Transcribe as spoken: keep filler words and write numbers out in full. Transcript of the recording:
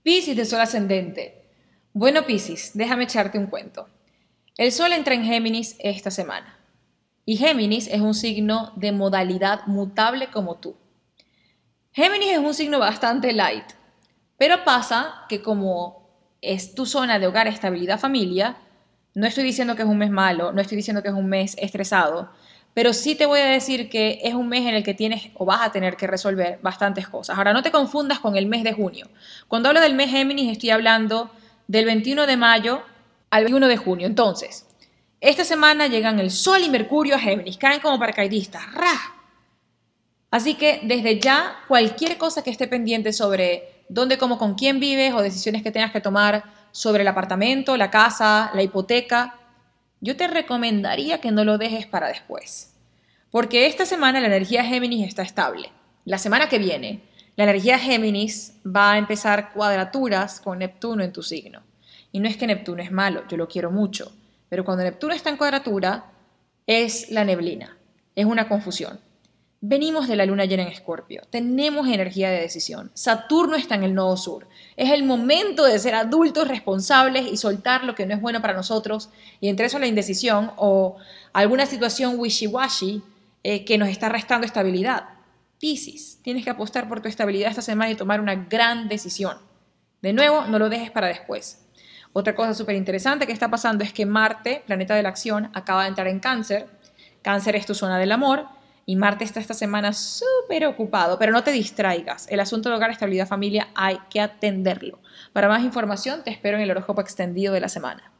Piscis de Sol ascendente. Bueno, Piscis, déjame echarte un cuento. El Sol entra en Géminis esta semana. Y Géminis es un signo de modalidad mutable como tú. Géminis es un signo bastante light, pero pasa que como es tu zona de hogar, estabilidad, familia, no estoy diciendo que es un mes malo, no estoy diciendo que es un mes estresado, pero sí te voy a decir que es un mes en el que tienes o vas a tener que resolver bastantes cosas. Ahora, no te confundas con el mes de junio. Cuando hablo del mes Géminis, estoy hablando del veintiuno de mayo al veintiuno de junio. Entonces, esta semana llegan el Sol y Mercurio a Géminis, caen como paracaidistas. ¡Ra! Así que desde ya, cualquier cosa que esté pendiente sobre dónde, cómo, con quién vives o decisiones que tengas que tomar sobre el apartamento, la casa, la hipoteca, yo te recomendaría que no lo dejes para después. Porque esta semana la energía Géminis está estable. La semana que viene, la energía Géminis va a empezar cuadraturas con Neptuno en tu signo. Y no es que Neptuno es malo, yo lo quiero mucho. Pero cuando Neptuno está en cuadratura, es la neblina, es una confusión. Venimos de la luna llena en Escorpio, tenemos energía de decisión. Saturno está en el nodo sur. Es el momento de ser adultos responsables y soltar lo que no es bueno para nosotros, y entre eso la indecisión o alguna situación wishy-washy eh, que nos está restando estabilidad. Piscis, tienes que apostar por tu estabilidad esta semana y tomar una gran decisión. De nuevo, no lo dejes para después. Otra cosa súper interesante que está pasando es que Marte, planeta de la acción, acaba de entrar en Cáncer. Cáncer es tu zona del amor. Y Marte está esta semana súper ocupado, pero no te distraigas. El asunto de hogar, estabilidad, familia, hay que atenderlo. Para más información, te espero en el horóscopo extendido de la semana.